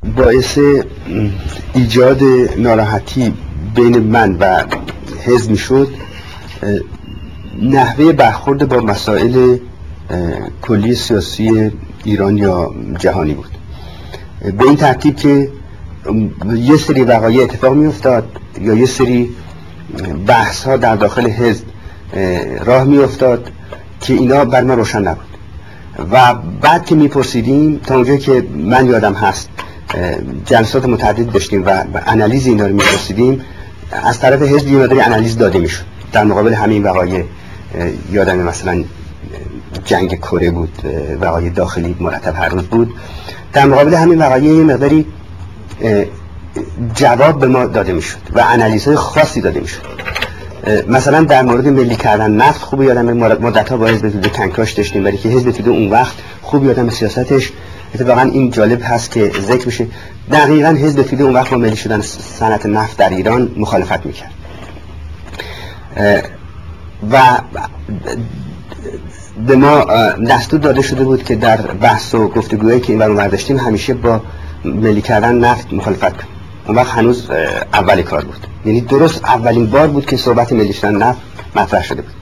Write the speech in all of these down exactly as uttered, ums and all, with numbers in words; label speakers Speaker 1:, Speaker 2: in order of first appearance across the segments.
Speaker 1: باعث ایجاد ناراحتی بین من و حزب میشد نحوه برخورد با مسائل کلی سیاسی ایران یا جهانی بود، به این ترتیب که یه سری وقایع اتفاق می افتاد یا یه سری بحث ها در داخل حزب راه می افتاد که اینا بر ما روشن نبود و بعد که می پرسیدیم تا اونجایی که من یادم هست جلسات متعدد داشتیم و انالیز اینا رو می پرسیدیم، از طرف حزب یه مقداری انالیز داده می شد در مقابل همین وقایع. یادم مثلا جنگ کره بود، وقایع داخلی مرتب هر روز بود، در مقابل همین وقایع یه مقداری جواب به ما داده می شد و انالیزهای خاصی داده می شد. مثلا در مورد ملی کردن نفت خوب یادم مدت‌ها با حزب توده کنکاش داشتیم، ولی که حزب توده اون وقت خوب یادم سیاستش اتفاقا این جالب هست که ذکر بشه، دقیقاً حزب توده اون وقت با ملی شدن صنعت نفت در ایران مخالفت میکرد و به ما دستور داده شده بود که در بحث و گفتگوهایی که این برون برداشتیم همیشه با ملی کردن نفت مخالفت کنیم. اون وقت هنوز اول کار بود، یعنی درست اولین بار بود که صحبت ملی شدن نفت مطرح شده بود.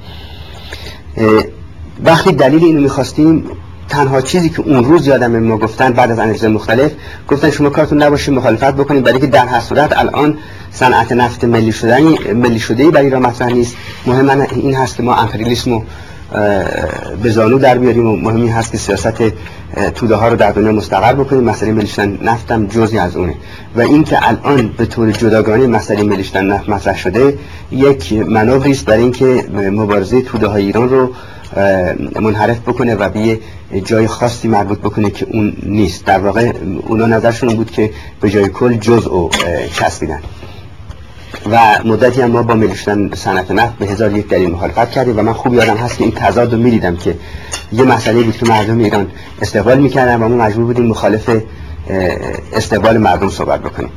Speaker 1: وقتی دلیل اینو میخواستیم، تنها چیزی که اون روز یادم ما گفتن بعد از انالیز مختلف، گفتن شما کارتون نباشه مخالفت بکنید، برای که در هر صورت الان صنعت نفت ملی شدنی ملی شده‌ای برای ایران مطرح نیست. مهم این هست که ما امپریالیسمو به زانو در بیاریم و مهم این هست که سیاست توده ها رو در دنیا مستقر بکنیم. مسئله ملی شدن نفت هم جزئی از اونه و این که الان به طور جداگانه مسئله ملی شدن نفت مطرح شده یک مانوری است برای اینکه مبارزه توده های ایران رو منحرف بکنه و به جای خاصی مربوط بکنه که اون نیست. در واقع اونا نظرشون بود که به جای کل جزء چسبیدن و مدتی هم ما با ملی شدن صنعت نفت به هزار یک دلیل مخالفت کردیم و من خوب یادم هست که این تضاد رو می‌دیدم که یه مسئله بود که مردم ایران استقبال می‌کردن و ما مجبور بودیم مخالف استقبال مردم صحبت بکنیم.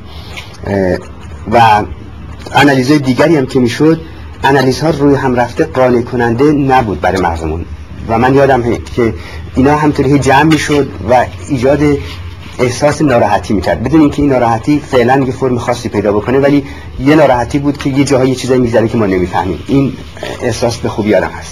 Speaker 1: و انالیزهای دیگری هم که میشد، انالیزها روی هم رفته قانع کننده نبود برای مردمون و من یادم که اینا همطوری جمع میشد و ایجاد احساس ناراحتی میکرد بدون اینکه این ناراحتی فعلا یه فرم خاصی پیدا بکنه، ولی یه ناراحتی بود که یه جاهای یه چیزایی میگذره که ما نمیفهمیم. این احساس به خوبی یادم هست.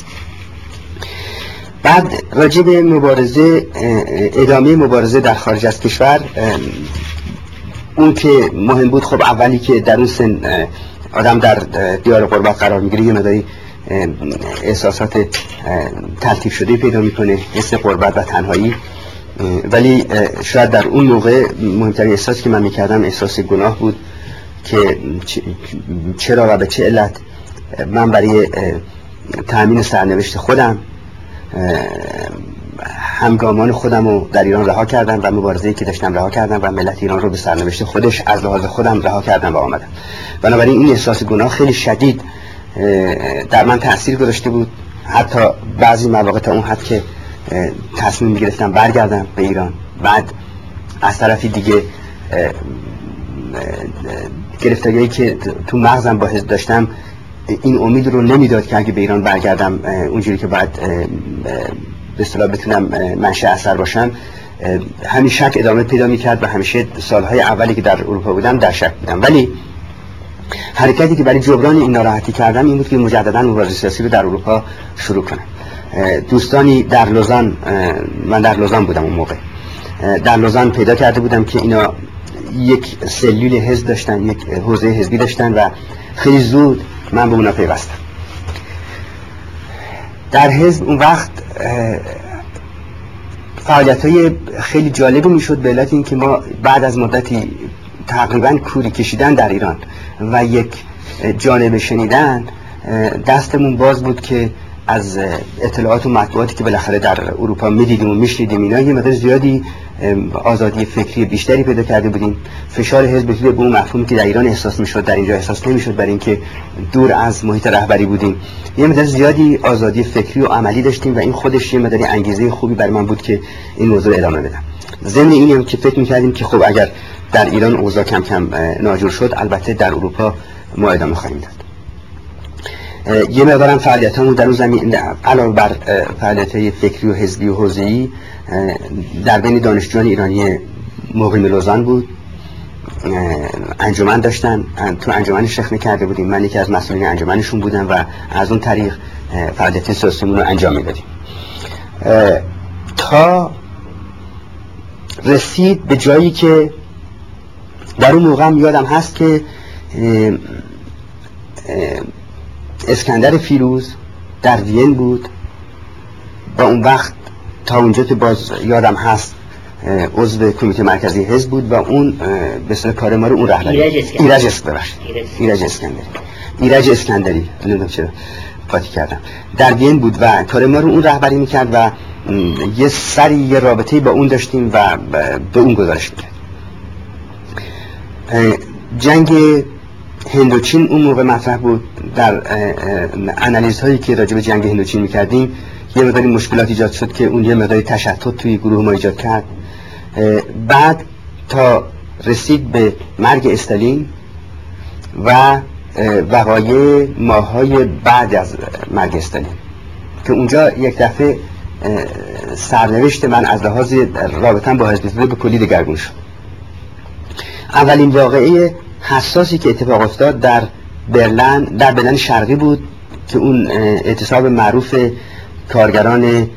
Speaker 1: بعد راجع به مبارزه، ادامه مبارزه در خارج از کشور، اون که مهم بود، خب اولی که در اون سن آدم در دیار غربت قرار میگیره یه مقداری احساسات تلطیف شده پیدا میکنه، حس غربت و تنهایی، ولی شاید در اون موقع مهمترین احساسی که من میکردم احساس گناه بود که چرا و به چه علت من برای تأمین سرنوشت خودم همگامان خودم رو در ایران رها کردم و مبارزه‌ای که داشتم رها کردم و ملت ایران رو به سرنوشت خودش از لحاظ خودم رها کردم و آمدم. بنابراین این احساس گناه خیلی شدید در من تأثیر گذاشته بود، حتی بعضی مواقع تا اون حد که تصمیم می‌گرفتم برگردم به ایران. بعد از طرفی دیگه گرفتاریایی که تو مغزم با حزب داشتم این امید رو نمیداد که اگه به ایران برگردم اونجوری که باید به اصطلاح بتونم منشأ اثر باشم، همین شک ادامه پیدا می‌کرد و همیشه سالهای اولی که در اروپا بودم در شک بودم. ولی حرکتی که برای جبران این ناراحتی کردم این بود که مجددا مبارزه سیاسی رو در اروپا شروع کنم. دوستانی در لوزان، من در لوزان بودم اون موقع، در لوزان پیدا کرده بودم که اینا یک سلول حزب داشتن، یک حوزه حزبی داشتن و خیلی زود من به اونا پیوستم. در حزب اون وقت فعالیت‌های خیلی جالبی میشد به علت اینکه ما بعد از مدتی تقریبا کوری کشیدن در ایران و یک جانبه شنیدن، دستمون باز بود که از اطلاعات و مطبوعاتی که بالاخره در اروپا میدیدیم و میشنیدیم اینا یه مقدار زیادی آزادی فکری بیشتری پیدا کرده بودیم. فشار حزب توده به اون مفهومی که در ایران احساس میشد در اینجا احساس نمیشد، برای اینکه دور از محیط رهبری بودیم. یه مقدار زیادی آزادی فکری و عملی داشتیم و این خودش یه مقدار انگیزه خوبی برای من بود که این موضوع ادامه بدم. ضمن اینم که فکر می‌کردیم که خب اگر در ایران اوضاع کم کم ناجور شد، البته در اروپا ما ادامه خواهیم داد. یه مقدارم فعالیتامون در اون زمین علاوه بر فعالیت‌های فکری و حزبی و حوزه‌ای در بین دانشجویان ایرانی مقیم لوزان بود انجمن داشتن، تو انجمن شخصی کرده بودیم، من یکی از مسئولین انجمنشون بودم و از اون طریق فعالیت سیاسیمون رو انجام میدادیم تا رسید به جایی که در اون موقع هم یادم هست که اسکندر فیروز در وین بود و اون وقت تا اونجا که باز یادم هست عضو کمیته مرکزی حزب بود و اون به اصطلاح کار ما رو اون رهبری ایرج اسکندری ایرج اسکندری ایرج اسکندری نمیدونم چرا قاطی کردم در وین بود و کار ما رو اون رهبری میکرد و یه سری یه رابطه‌ای با اون داشتیم و به اون گزارش میداد. جنگ هندوچین اون موقع مطرح بود. در انالیزهایی که راجع به جنگ هندوچین میکردیم یه مقداری مشکلات ایجاد شد که اون یه مقداری تشتت توی گروه ما ایجاد کرد. بعد تا رسید به مرگ استالین و وقایع ماهای بعد از مرگ استالین که اونجا یک دفعه سرنوشت من از لحاظ رابطه‌ام با حزب توده به کلی دگرگون شد. اولین واقعه حساسی که اتفاق افتاد در برلن در برلن شرقی بود که اون اعتصاب معروف کارگران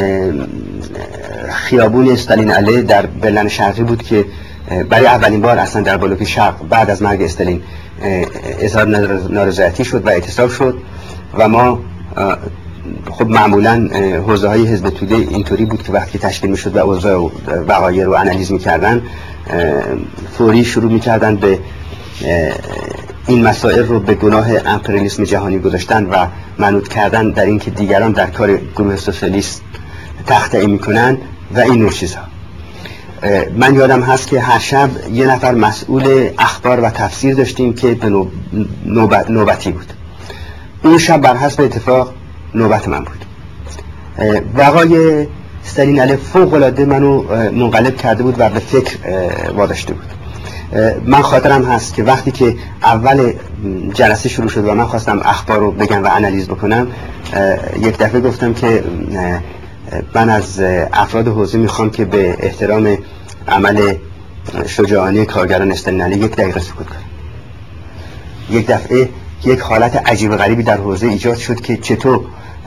Speaker 1: خیابون استالین علیه در برلن شرقی بود که برای اولین بار اصلا در بلوک شرق بعد از مرگ استالین اظهار نارضایتی شد و اعتصاب شد و ما خب معمولا حوزه های حزب توده اینطوری بود که وقتی تشکیل میشد و اوضاع و وقایع رو انالیز میکردن فوری شروع میکردن به این مسائل رو به گناه امپریالیسم جهانی گذاشتن و منوط کردن در این که دیگران در کار گروه سوسیالیست تخطئه میکنن و این نوع چیزها. من یادم هست که هر شب یه نفر مسئول اخبار و تفسیر داشتیم که به نوبت نوبتی بود. اون شب بر حسب اتفاق نوبت من بود. وقای استالین علیه فوق العاده منو منقلب کرده بود و به فکر واداشته بود. من خاطرم هست که وقتی که اول جلسه شروع شد و من خواستم اخبار رو بگم و انالیز بکنم، یک دفعه گفتم که من از افراد حوزه میخوام که به احترام عمل شجاعانه کارگران استالین علیه یک دقیقه سکوت کنم. یک دفعه یک حالت عجیب غریبی در حوزه ایجاد شد که چطور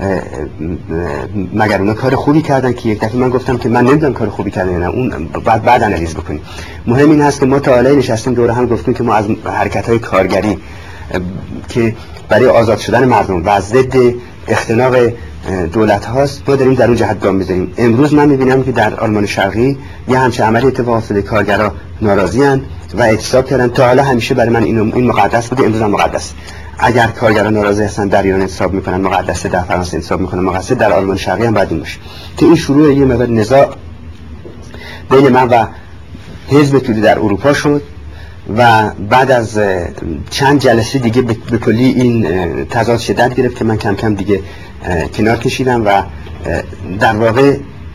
Speaker 1: مگر اونا کار خوبی کردن، که یک دفعه من گفتم که من نمیدونم کار خوبی کردن یا نه، اون بعد بعد انالیز بکنیم. مهم این هست که ما تا حالا نشستیم دور هم گفتیم که ما از حرکت‌های کارگری که برای آزاد شدن مردم و از ضد اختناق دولت هاست ما داریم در اون جهت گام می‌ذاریم. امروز من می‌بینم که در آلمان شرقی یه همچین عملی اتفاق افتاده، کارگرها ناراضی اند و اعتصاب کردن. تا حالا همیشه برای من این این مقدس بوده، امروز هم مقدس. اگر کارگران ناراضی هستن در ایران اعتصاب میکنن مقدسه، در فرانسه اعتصاب میکنن مقدسه، در آلمان شرقی هم باید این باشه. که این شروع یه مقدار نزاع بین من و حزب توده در اروپا شد و بعد از چند جلسه دیگه به کلی این تضاد شدت گرفت که من کم کم دیگه کنار کشیدم و در واقع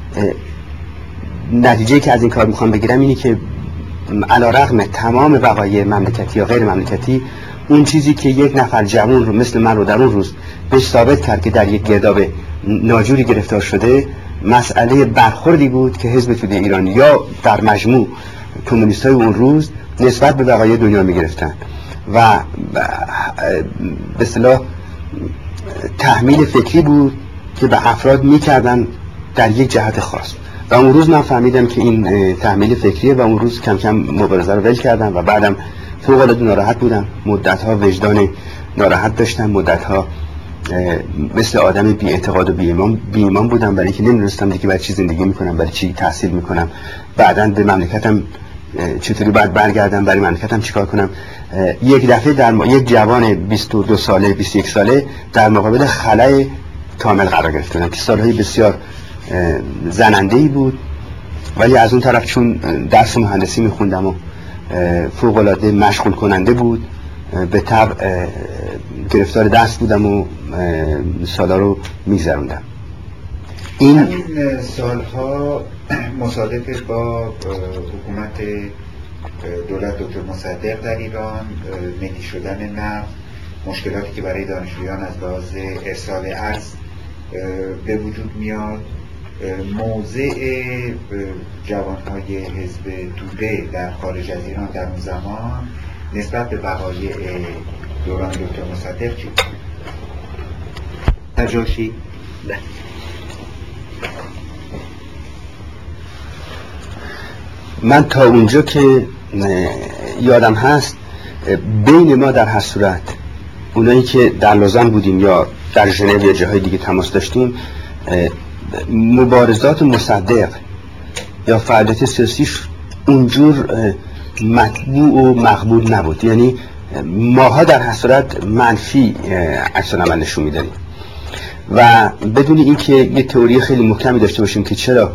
Speaker 1: نتیجه که از این کار میخوام بگیرم اینی که علیرغم تمام وقایع مملکتی یا غیر مملکتی، اون چیزی که یک نفر جوان رو مثل من رو در اون روز بهش ثابت کرد که در یک گرداب ناجوری گرفتار شده، مسئله برخوردی بود که حزب توده ایران یا در مجموع کمونیست‌های اون روز نسبت به وقایع دنیا می‌گرفتن و به اصطلاح تحمیل فکری بود که به افراد می‌کردن در یک جهت خاص. و اون روز من فهمیدم که این تحمیل فکریه و اون روز کم کم مبارزه رو ول کردم و بعدم فوق العاده ناراحت بودم. مدت‌ها وجدان ناراحت داشتم، مدت‌ها مثل آدم بی اعتقاد و بی ایمان بی ایمان بودم، برای اینکه نمی‌دونستم دیگه برای چی زندگی می‌کنم، برای چی تحصیل می‌کنم، بعداً به مملکتم چطوری باید برگردم، برای مملکتم چیکار کنم. یک دفعه در م... یک جوان بیست و دو ساله بیست و یک ساله در مقابل خلأ کامل قرار گرفتم که سالهای بسیار زننده‌ای بود، ولی از اون طرف چون درس مهندسی می‌خوندم و فوق العاده مشغول کننده بود، به طبع گرفتار دست بودم و سالا رو می‌گذروندم.
Speaker 2: این همین سالها مصادف با حکومت دولت دکتر مصدق در ایران، ملی شدن نفت، مشکلاتی که برای دانشجویان از لحاظ ارسال ارز به وجود میاد، موضع جوانهای حزب توده در خارج از ایران در اون زمان نسبت به وقایع دوران دکتر مصدق چی بود؟
Speaker 1: تجاشی؟ نه. من تا اونجا که یادم هست بین ما در هر صورت اونایی که در لوزان بودیم یا در ژنو یا جاهای دیگه تماس داشتیم مبارزات مصدق یا فعالیت سیاسیش اونجور مطبوع و مقبول نبود. یعنی ماها در هر صورت منفی عکس العمل نشون میدادیم و بدون اینکه یه تئوری خیلی محکمی داشته باشیم که چرا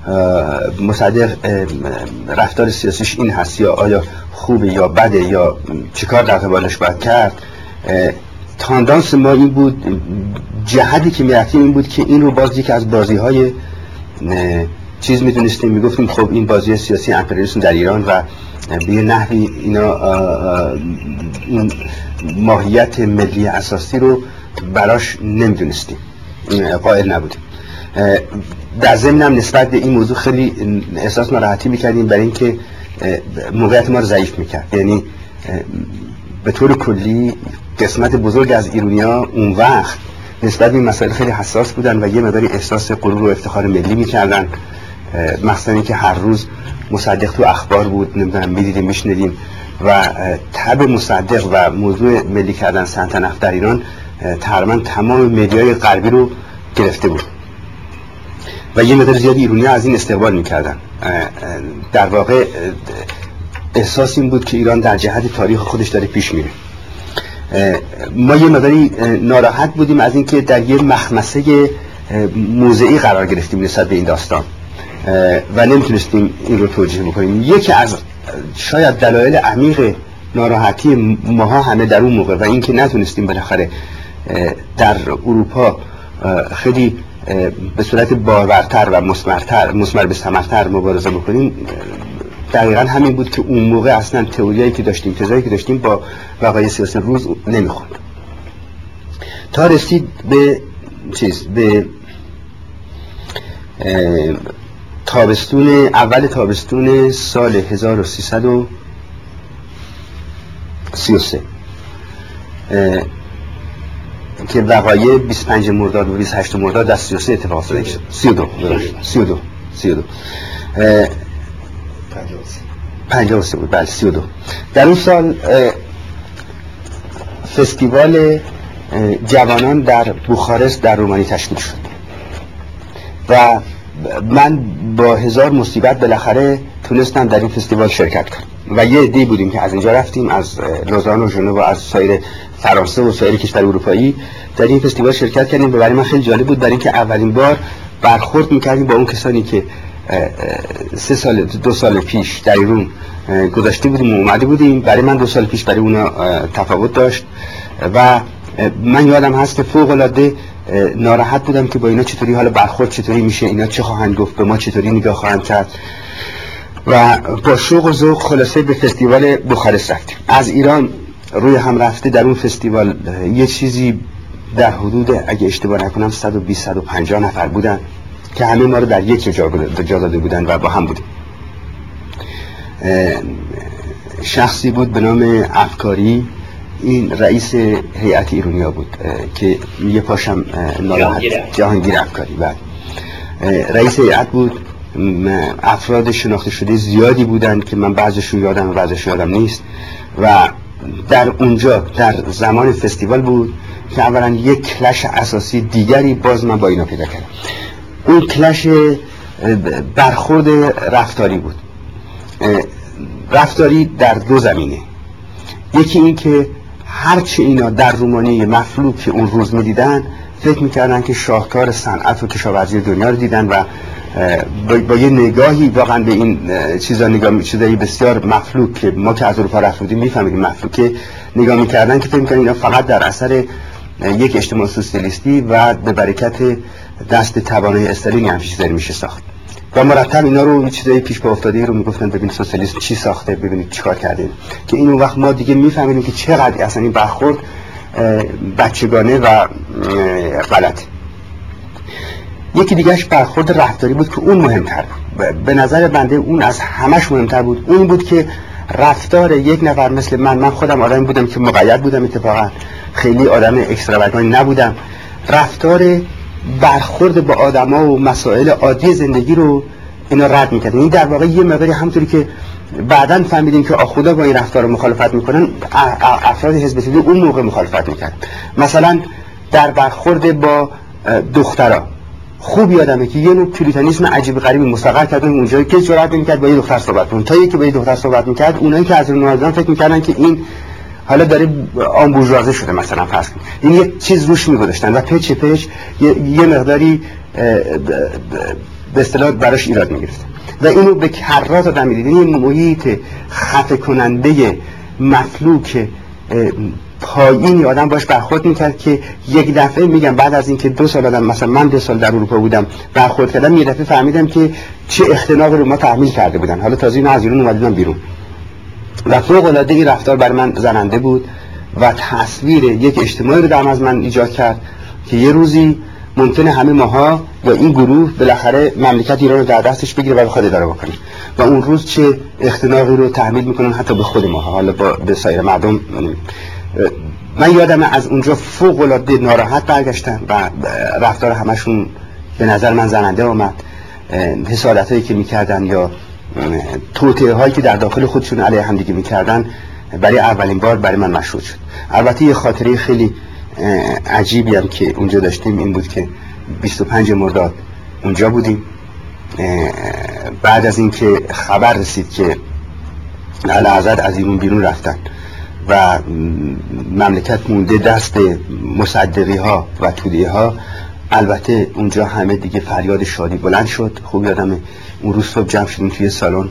Speaker 1: مصدق رفتار سیاسیش این هست یا آیا خوبه یا بده یا چیکار در قبالش باید کرد، تاندانس ما این بود، جهتی که میرفتیم این بود که این رو باز یکی از بازی های چیز میدونستیم، میگفتیم خب این بازی سیاسی امپریالیسم در ایران و به یه نحوی اینا این ماهیت ملی اساسی رو براش نمیدونستیم، قائل نبودیم. در ضمن هم نسبت به این موضوع خیلی احساس ناراحتی میکردیم برای اینکه موقعیت ما رو ضعیف میکرد. یعنی به طور کلی قسمت بزرگ از ایرانی‌ها اون وقت نسبت به این مسائل خیلی حساس بودن و یه مقداری احساس غرور و افتخار ملی میکردن، مخصوصا اینکه هر روز مصدق تو اخبار بود، نمیدونم میدیدیم میشنیدیم و تب مصدق و موضوع ملی کردن صنعت نفت در ایران تقریبا تمام مدیای غربی رو گرفته بود و یه مقدار زیادی ایرانی‌ها از این استقبال میکردن. در واقع احساس این بود که ایران در جهت تاریخ خودش داره پیش میره. ما یه مقداری ناراحت بودیم از اینکه در یه مخمسه موضعی قرار گرفتیم نسبت به این داستان و نمیتونستیم این رو توجیه بکنیم. یکی از شاید دلایل عمیق ناراحتی ماها همه در اون موقع و اینکه نتونستیم بالاخره در اروپا خیلی به صورت بارورتر و مثمرتر مثمر به ثمرتر مبارزه بکنیم دقیقا همین بود که اون موقع اصلا تئوریایی که داشتیم تزایی که داشتیم با وقایع سیاسی روز نمیخوند تا رسید به چیز به تابستون اول تابستون سال هزار و سیصد و سی و سه که وقایع بیست و پنجم مرداد و بیست و هشتم مرداد در سی و سه اتفاق افتاده. سی و دو سی و دو سی و دو پنجاه و سه بود. بله سی و دو. در اون سال فستیوال جوانان در بوخارست در رومانی تشکیل شد و من با هزار مصیبت بالاخره تونستم در این فستیوال شرکت کنم و یه عده‌ای بودیم که از اینجا رفتیم، از لوزان و ژنو و از سایر فرانسه و سایر کشور اروپایی در این فستیوال شرکت کردیم و برای من خیلی جالب بود برای اینکه اولین بار برخورد می‌کردیم با اون کسانی که سه سال دو سال پیش در ایران گذاشته بودیم و اومده بودیم. برای من دو سال پیش برای اونا تفاوت داشت و من یادم هست که فوق‌العاده ناراحت بودم که با اینا چطوری حالا برخورد چطوری میشه، اینا چه خواهند گفت، به ما چطوری نگاه خواهند کرد و با شوق و ذوق خلاصه به فستیوال بوخارست رفتیم. از ایران روی هم رفته در اون فستیوال یه چیزی در حدود اگه اشتباه نکنم صد و بیست تا صد و پنجاه نفر بودن که همه ما رو در یک جا جا داده بودن و با هم بودیم. شخصی بود به نام افکاری، این رئیس هیئت ایرانیا بود که یه پاشم ناراحت، جهانگیر افکاری بعد رئیس هیئت بود. افراد شناخته شده زیادی بودن که من بعضیشون یادم و بعضیشون یادم نیست و در اونجا در زمان فستیوال بود که اولا یک کلش اساسی دیگری باز من با اینا پیدا کردم. اون کلش برخورد رفتاری بود، رفتاری در دو زمینه. یکی این که هرچی اینا در رومانی مفلوک که اون روز میدیدن فکر میکردن که شاهکار صنعت و کشاورزی دنیا رو دیدن و با, با یه نگاهی واقعا به این چیزا نگاه می‌شدن بسیار مفلوک که ما که از اروپا رفته بودیم میفهمیدیم مفلوکه نگاه میکردن که فکر میکردن اینا فقط در اثر یک اجتماع سوسیالیستی و به برکت دست توانای استالین همین چیزایی میشه ساخت و مرتب اینا رو یه چیزای پیش پا افتاده رو میگفتن ببینید سوسیالیسم چی ساخته، ببینید چیکار کرده، که این وقت ما دیگه میفهمیدیم که چقدر اصلا این برخورد بچگانه و غلط. یکی دیگهش برخورد رفتاری بود که اون مهمتر بود به نظر بنده اون از همش مهمتر بود. اون بود که رفتار یک نفر مثل من، من خودم آدمی بودم که مقید بودم، اتفاقا خیلی آدم اکستراورگانی نبودم، رفتار برخورد با آدما و مسائل عادی زندگی رو اینا رد میکرد. این در واقع یه مقداری همونطوری که بعداً فهمیدیم که آخودا با این رفتار مخالفت میکنن، افراد حزب توده اون موقع مخالفت میکرد. مثلا در برخورد با دخترها خوب یادمه که یه نوع پوریتانیسم عجیب غریبی مستقر کردن اونجایی که جرأت نمی‌کرد با یه دختر صحبت کنه. تا یکی با یه دختر صحبت میکرد، اونایی که از اون نازدن فکر میکردن که این حالا داره آمبورژوازه شده مثلا فرض کنید، این یه چیز روش میگذاشتن و پچ پچ یه, یه مقداری به اصطلاح براش ایراد میگرفتن و اینو به کرات آدم می‌دید. این محیط خفه کننده مفلوک پایینی آدم باش برخورد میکرد که یک دفعه میگم بعد از اینکه دو سال آدم، مثلا من دو سال در اروپا بودم برخورد کردم، یه دفعه فهمیدم که چه اختناقی رو ما تحمیل کرده بودن. حالا تازه اینا از ایران اومدن بیرون و فوق العاده این رفتار برای من زننده بود و تصویر یک اجتماعی رو در از من ایجاد کرد که یه روزی ممکنه همه ماها یا این گروه بالاخره مملکت ایران رو در دستش بگیره و بخواد اداره بکنه و اون روز چه اختناقی رو تحمیل میکنن حتی به خود ماها، حالا با به سایر مردم. من یادم از اونجا فوق العاده ناراحت برگشتم و رفتار همشون به نظر من زننده آمد. حسادتایی که میکردن یا توطئه هایی که در داخل خودشون علیه هم دیگه میکردن برای اولین بار برای من مشهود شد. البته یه خاطره خیلی عجیبی هم که اونجا داشتیم این بود که بیست و پنج مرداد اونجا بودیم. بعد از اینکه خبر رسید که اعلیحضرت از ایران بیرون رفتن و مملکت مونده دست مصدقی ها و توده‌ای ها، البته اونجا همه دیگه فریاد شادی بلند شد. خوب یادمه اون روز صبح جمع شدیم توی سالن،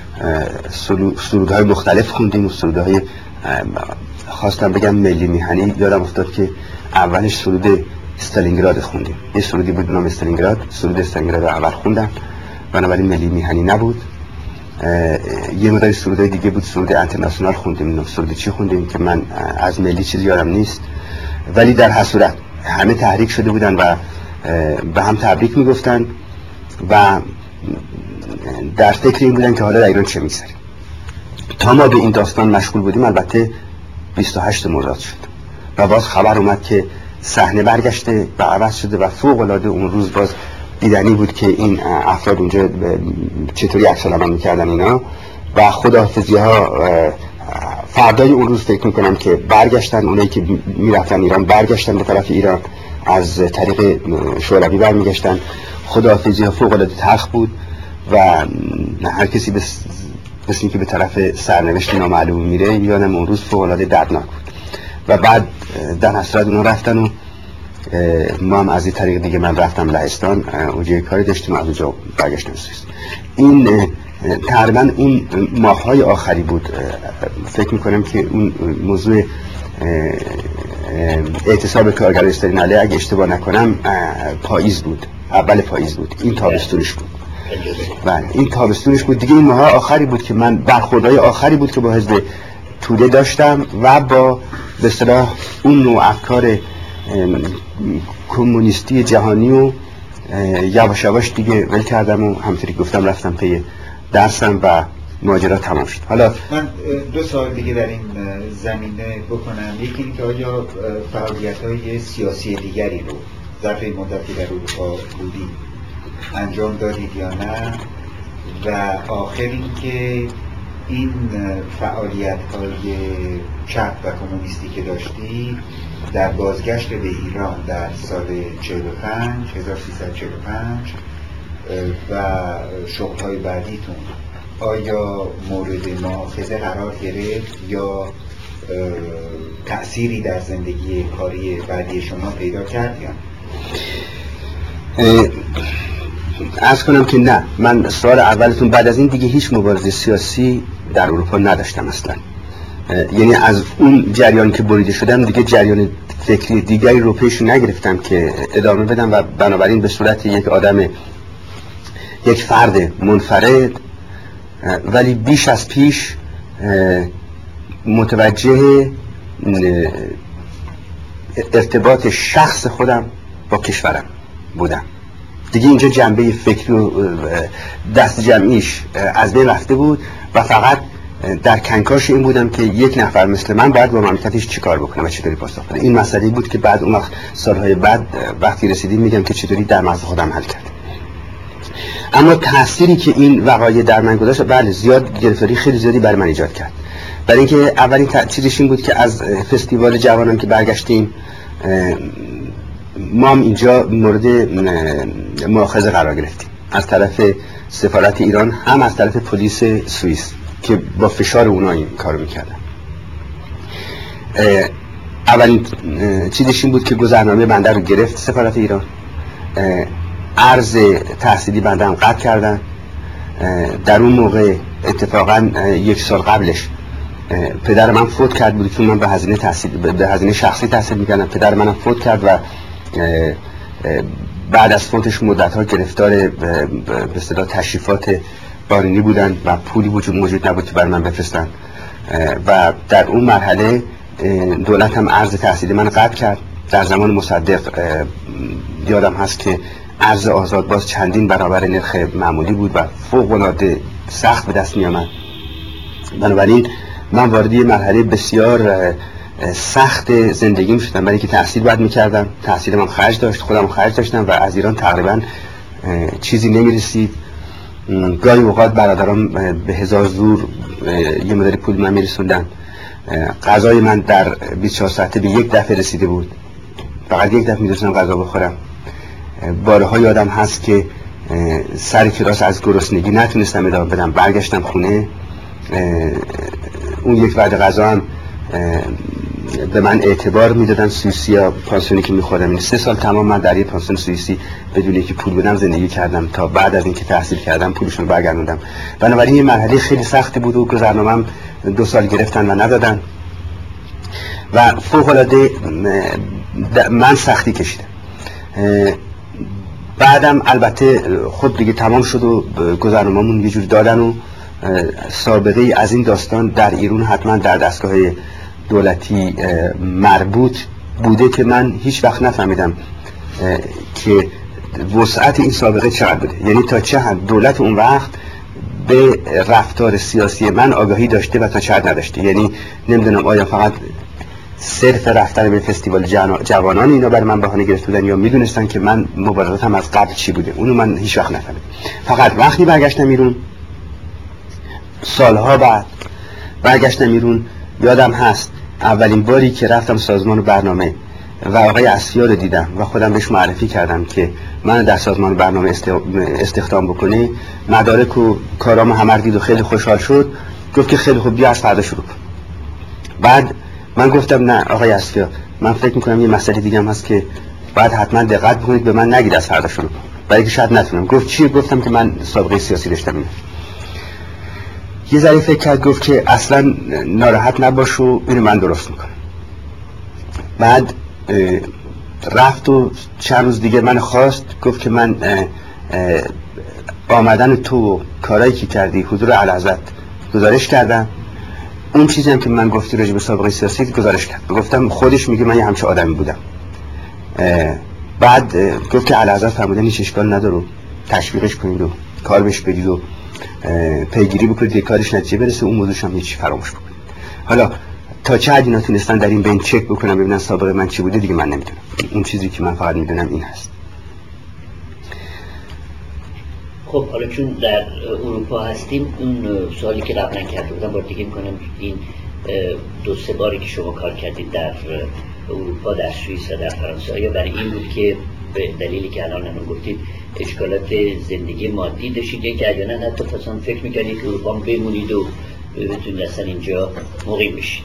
Speaker 1: سرودهای مختلف خوندیم و سرودهای خواستم بگم ملی میهنی. یادم افتاد که اولش سرود استالینگراد خوندیم، یه سرودی بود نام استالینگراد، سرود استالینگراد رو اول خوندم، بنابراین ملی میهنی نبود. یه مداری سرودهای دیگه بود، سرود انترناسیونال خوندیم. سرود چی خوندیم که من از ملی چیزی یادم نیست، ولی در هر صورت همه تحریک شده بودن و به هم تبریک میگفتن و در فکر این بودن که حالا در ایران چه میگذره. تا ما به این داستان مشغول بودیم البته بیست و هشت مرداد شد و باز خبر اومد که صحنه برگشته و عوض شده و فوق العاده اون روز باز دیدنی بود که این افراد اونجا چطوری عکس العمل میکردن اینا و خداحافظی ها. فردای اون روز فکر میکنم که برگشتن، اونایی که میرفتن ایران برگشتن به طرف ایران، از طریق شوروی برمیگشتن. خداحافظی ها فوق العاده تلخ بود و هر کسی بس مثل که به طرف سرنوشت نامعلوم میره. یادم اون روز فوق العاده دردناک بود و بعد در حسرت اونا رفتن و ما هم از این طریق دیگه من رفتم لهستان، اونجا کاری داشتیم از اونجا برگشتم سوئیس. این تقریبا اون ماه‌های آخری بود. فکر میکنم که اون موضوع اعتصاب کارگران استالین علیه اگه اشتباه نکنم پاییز بود، اول پاییز بود، این تابستونش بود. بله این تابستونش بود دیگه. این ماه‌های آخری بود که من برخوردهای آخری بود که با حزب توده داشتم و با به اصطلاح اون نوع افکار کمونیستی جهانی و یواش یواش دیگه ول کردم و همونطوری گفتم رفتم پی درسم و ماجرا تمام شد. حالا
Speaker 2: من دو سوال دیگه در این زمینه بکنم. یکی این که آیا فعالیت‌های سیاسی دیگری رو ظرف این مدتی در اروپا بودید انجام دادید یا نه؟ و آخر این که این فعالیت‌های چپ و کمونیستی که داشتی در بازگشت به ایران در سال چهل و پنج هزار و سیصد و چهل و پنج و شغل‌های بعدیتون آیا مورد مؤاخذه قرار گرفت یا تأثیری در زندگی کاری بعدی شما پیدا کرد یا
Speaker 1: عرض کنم که نه. من سوال اولتون بعد از این دیگه هیچ مبارزه سیاسی در اروپا نداشتم اصلا. یعنی از اون جریان که بریده شدم دیگه جریان فکری دیگری رو پیش نگرفتم که ادامه بدم و بنابراین به صورت یک آدم، یک فرد منفرد ولی بیش از پیش متوجه ارتباط شخص خودم با کشورم بودم دیگه اینجا جنبه فکری و دست جمعیش از بین رفته بود و فقط در کنکاش این بودم که یک نفر مثل من باید با مملکتش چیکار بکنه و چطوری پاسخ بده. این مسئله بود که بعد اون وقت سالهای بعد وقتی رسیدیم میگم که چطوری در مغز خودم حل کردم. اما تأثیری که این وقایع در من گذاشت، بله زیاد گرفتاری خیلی زیادی برای من ایجاد کرد. برای اینکه اولین چیزش این بود که از فستیوال جوانان که برگشتیم ما هم اینجا مورد مؤاخذه قرار گرفتیم از طرف سفارت ایران، هم از طرف پلیس سوئیس که با فشار اونا این کارو میکردن. اولین چیزش این بود که گذرنامه بنده رو گرفت سفارت ایران، عرض تحصیلی بنده هم قطع کردن. در اون موقع اتفاقا یک سال قبلش پدر من فوت کرد بود که من به هزینه تحصیل به هزینه شخصی تحصیل میکردم. پدر منم فوت کرد و بعد از فوتش مدت‌ها گرفتار به اصطلاح تشریفات بارینی بودن و پولی وجود موجود نبود که برای من بفرستن و در اون مرحله دولت هم عرض تحصیلی من قطع کرد. در زمان مصدق یادم هست که ارز آزاد باز چندین برابر نرخ معمولی بود و فوق‌العاده سخت به دست می آمد. بنابراین من وارد یه مرحله بسیار سخت زندگیم شدم، برای اینکه تحصیل باید میکردم، تحصیلم هم خرج داشت، خودم خرج داشتم و از ایران تقریبا چیزی نمیرسید. گاهی اوقات برادرام به هزار زور یه مقداری پول من میرسوندن. غذای من در بیست و چهار ساعته به یک دفعه رسیده بود، فقط یک دفعه می‌دونستم غذا بخورم. بارها یادم هست که سر کلاس از گرسنگی نتونستم ادامه بدم، برگشتم خونه. اون یک وعده غذا هم به من اعتبار میدادن سوئیسی یا پانسیونی که میخوردم. این سه سال تمام من در یه پانسیون سوئیسی بدون اینکه پول بدم زندگی کردم تا بعد از اینکه تحصیل کردم پولشون رو برگردوندم. بنابراین این مرحله خیلی سختی بود و گذرنامه‌ام دو سال گرفتن و ندادن و فوق‌العاده من سختی کشیدم. بعدم البته خود دیگه تمام شد و گذرنامه‌مون یه جوری دادن و سابقه از این داستان در ایران حتما در دستگاه دولتی مربوط بوده که من هیچ وقت نفهمیدم که وسعت این سابقه چقدر بوده، یعنی تا چه حد دولت اون وقت به رفتار سیاسی من آگاهی داشته و تا چه حد نداشته. یعنی نمیدونم آیا فقط صرف رفتن به فستیوال جوانان اینا برای من بهانه گرفته بودن یا میدونستن که من مبارزاتم از قبل چی بوده. اونو من هیچ وقت نفهمیدم. فقط وقتی برگشتم ایران سالها بعد برگشتم ایران یادم هست اولین باری که رفتم سازمان برنامه و آقای اصفیار رو دیدم و خودم بهش معرفی کردم که من در سازمان برنامه استخدام بکنه، مدارک و کارام همه دید و خیلی خوشحال شد. گفت که خیلی خوب بیا از فردا شروع کن. بعد من گفتم نه آقای اصفیار، من فکر میکنم یه مسئله دیگه هم هست که باید حتما دقت بکنید، به من نگید از فردا شروع کن برای که شاید نتونم. گفت چی؟ گفتم که من سابقه سیاسی داشتم. اینه یه ذره فکر کرد، گفت که اصلا ناراحت نباش و اینو من درست میکنم. بعد رفت و چند روز دیگه من خواست، گفت که من آمدن تو و کارایی که کردی حضور اعلیحضرت گزارش کردم. اون چیزی هم که من گفتی راجع به سابقه سیاسی گزارش کرد. گفتم خودش میگه من یه همچه آدمی بودم. بعد گفت که اعلیحضرت فرمودن هیچ اشکال نداره، تشویقش کنید و کار بهش بدید و پیگیری بکنید که کارش نتیجه برسه. اون موضوعش هم هیچ فراموش بکنید. حالا تا چه حدی نتونستن در این بین چک بکنم ببینن سابقه من چی بوده دیگه من نمیدونم. اون چیزی که من فقط میدونم این هست.
Speaker 3: خب حالا چون در اروپا هستیم، اون سوالی که قبلا کرده بودم بار دیگه میکنم، این دو سه باری که شما کار کردید در اروپا، در سوئیس و در فرانسه، آیا برای این بود که به دلیلی که الان هم گفتید اشکالات زندگی مادی داشتید یا که احیانا حتی فصلا فکر میکنید که اروپا بمونید و بتونید اصلا اینجا مقیم بشید؟